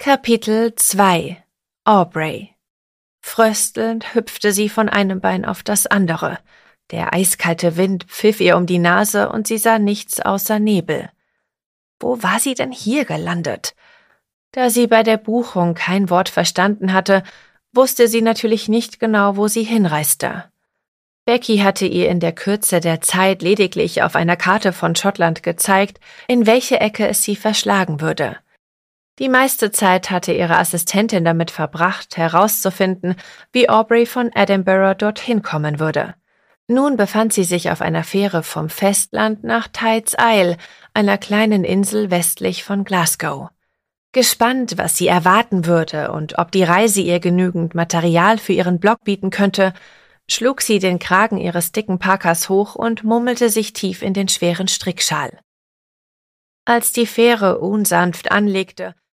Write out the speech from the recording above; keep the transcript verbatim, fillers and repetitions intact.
Kapitel zwei Aubrey. Fröstelnd hüpfte sie von einem Bein auf das andere. Der eiskalte Wind pfiff ihr um die Nase und sie sah nichts außer Nebel. Wo war sie denn hier gelandet? Da sie bei der Buchung kein Wort verstanden hatte, wusste sie natürlich nicht genau, wo sie hinreiste. Becky hatte ihr in der Kürze der Zeit lediglich auf einer Karte von Schottland gezeigt, in welche Ecke es sie verschlagen würde. Die meiste Zeit hatte ihre Assistentin damit verbracht, herauszufinden, wie Aubrey von Edinburgh dorthin kommen würde. Nun befand sie sich auf einer Fähre vom Festland nach Tides Isle, einer kleinen Insel westlich von Glasgow. Gespannt, was sie erwarten würde und ob die Reise ihr genügend Material für ihren Blog bieten könnte, schlug sie den Kragen ihres dicken Parkers hoch und mummelte sich tief in den schweren Strickschal. Als die Fähre unsanft anlegte,